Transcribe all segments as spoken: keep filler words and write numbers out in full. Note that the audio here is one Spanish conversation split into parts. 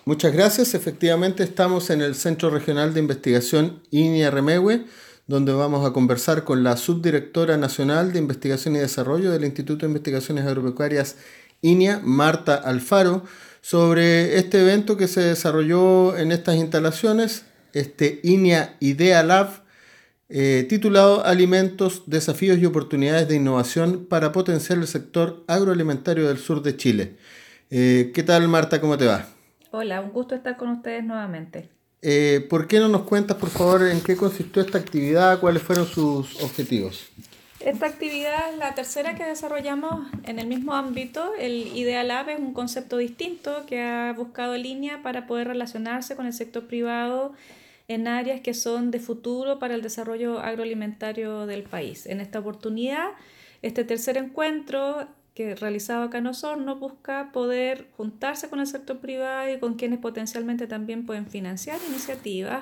Muchas gracias. Efectivamente, estamos en el Centro Regional de Investigación INIA Remehué, donde vamos a conversar con la Subdirectora Nacional de Investigación y Desarrollo del Instituto de Investigaciones Agropecuarias INIA, Marta Alfaro, sobre este evento que se desarrolló en estas instalaciones, este INIA Idea Lab, eh, titulado Alimentos, Desafíos y Oportunidades de Innovación para potenciar el sector agroalimentario del sur de Chile. Eh, ¿Qué tal, Marta? ¿Cómo te va? Hola, un gusto estar con ustedes nuevamente. Eh, ¿por qué no nos cuentas, por favor, en qué consistió esta actividad, cuáles fueron sus objetivos? Esta actividad es la tercera que desarrollamos en el mismo ámbito. El Idea Lab es un concepto distinto que ha buscado línea para poder relacionarse con el sector privado en áreas que son de futuro para el desarrollo agroalimentario del país. En esta oportunidad, este tercer encuentro que realizado acá en Osorno busca poder juntarse con el sector privado y con quienes potencialmente también pueden financiar iniciativas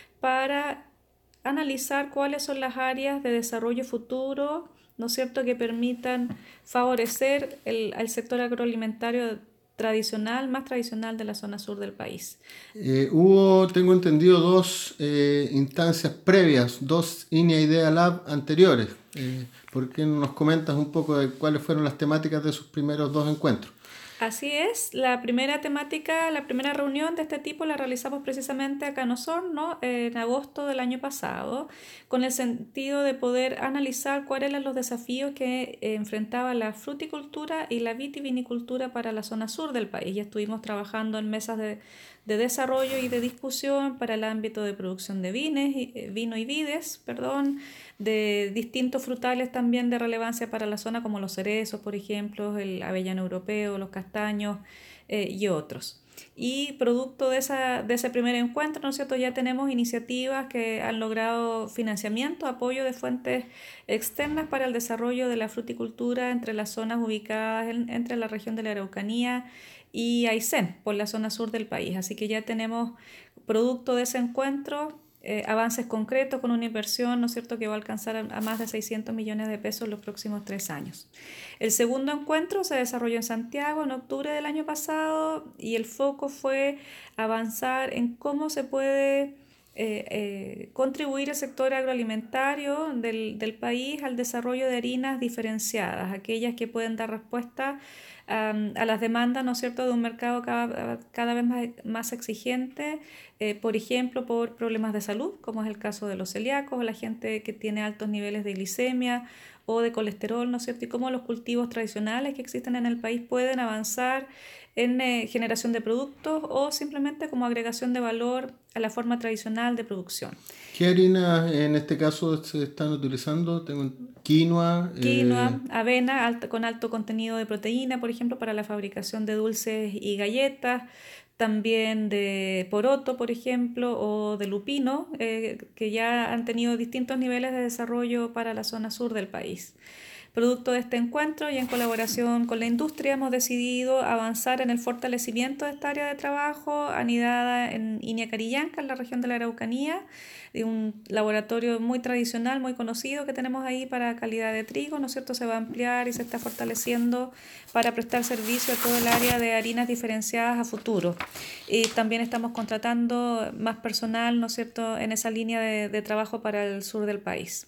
para analizar cuáles son las áreas de desarrollo futuro, ¿no es cierto?, que permitan favorecer el, al sector agroalimentario tradicional, más tradicional de la zona sur del país. Eh, hubo, tengo entendido, dos eh, instancias previas, dos INIA Idea Lab anteriores. Eh, ¿por qué no nos comentas un poco de cuáles fueron las temáticas de sus primeros dos encuentros? Así es, la primera temática, la primera reunión de este tipo la realizamos precisamente acá en Osorno en agosto del año pasado, con el sentido de poder analizar cuáles eran los desafíos que eh, enfrentaba la fruticultura y la vitivinicultura para la zona sur del país. Ya estuvimos trabajando en mesas de, de desarrollo y de discusión para el ámbito de producción de vines, eh, vino y vides, perdón, de distintos frutales también de relevancia para la zona, como los cerezos, por ejemplo, el avellano europeo, los castaños eh, y otros. Y producto de, esa, de ese primer encuentro, ¿no es cierto?, ya tenemos iniciativas que han logrado financiamiento, apoyo de fuentes externas para el desarrollo de la fruticultura entre las zonas ubicadas en, entre la región de la Araucanía y Aysén, por la zona sur del país. Así que ya tenemos producto de ese encuentro eh, avances concretos con una inversión, ¿no es cierto?, que va a alcanzar a, a más de seiscientos millones de pesos en los próximos tres años. El segundo encuentro se desarrolló en Santiago en octubre del año pasado y el foco fue avanzar en cómo se puede eh, eh, contribuir el sector agroalimentario del, del país al desarrollo de harinas diferenciadas, aquellas que pueden dar respuesta um, a las demandas, ¿no es cierto?, de un mercado cada, cada vez más, más exigente, eh, por ejemplo, por problemas de salud, como es el caso de los celíacos o la gente que tiene altos niveles de glicemia o de colesterol, ¿no es cierto? Y cómo los cultivos tradicionales que existen en el país pueden avanzar en eh, generación de productos o simplemente como agregación de valor a la forma tradicional de producción. ¿Qué harinas en este caso se están utilizando? Tengo quinoa. Eh, Quinoa, avena alto, con alto contenido de proteína, por ejemplo, para la fabricación de dulces y galletas, también de poroto, por ejemplo, o de lupino, eh, que ya han tenido distintos niveles de desarrollo para la zona sur del país. Producto de este encuentro y en colaboración con la industria hemos decidido avanzar en el fortalecimiento de esta área de trabajo anidada en Iña Carillanca, en la región de la Araucanía, de un laboratorio muy tradicional, muy conocido que tenemos ahí para calidad de trigo, ¿no es cierto? Se va a ampliar y se está fortaleciendo para prestar servicio a todo el área de harinas diferenciadas a futuro. Y también estamos contratando más personal, ¿no es cierto?, en esa línea de, de trabajo para el sur del país.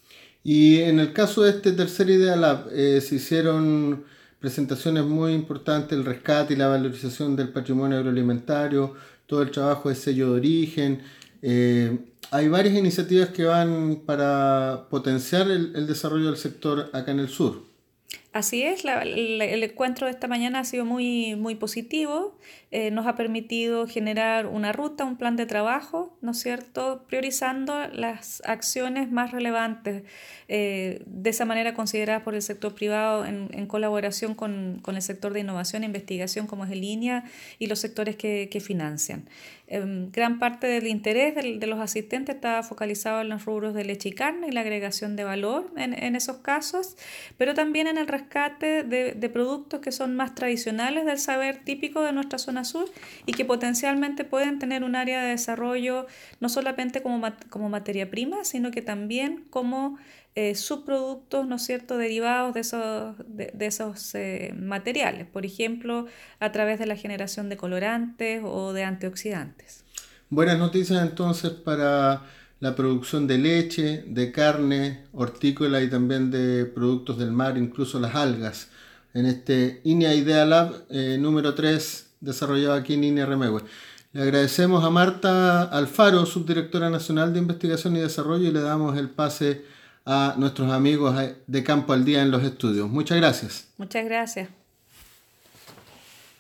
Y en el caso de este tercer Idea Lab, eh, se hicieron presentaciones muy importantes, el rescate y la valorización del patrimonio agroalimentario, todo el trabajo de sello de origen. Eh, hay varias iniciativas que van para potenciar el, el desarrollo del sector acá en el sur. Así es, la- la- el encuentro de esta mañana ha sido muy, muy positivo, eh, nos ha permitido generar una ruta, un plan de trabajo, ¿no es cierto?, priorizando las acciones más relevantes, eh, de esa manera consideradas por el sector privado en, en colaboración con, con el sector de innovación e investigación como es el INIA y los sectores que, que financian. Em, gran parte del interés del- de los asistentes estaba focalizado en los rubros de leche y carne y la agregación de valor en, en esos casos, pero también en el rescate rescate de, de productos que son más tradicionales del saber típico de nuestra zona sur y que potencialmente pueden tener un área de desarrollo no solamente como, como materia prima, sino que también como eh, subproductos, ¿no es cierto?, derivados de esos, de, de esos eh, materiales, por ejemplo, a través de la generación de colorantes o de antioxidantes. Buenas noticias entonces para la producción de leche, de carne, hortícola y también de productos del mar, incluso las algas, en este INEA Idea Lab eh, número tres, desarrollado aquí en INEA Remegue. Le agradecemos a Marta Alfaro, subdirectora nacional de Investigación y Desarrollo, y le damos el pase a nuestros amigos de Campo al Día en los estudios. Muchas gracias. Muchas gracias.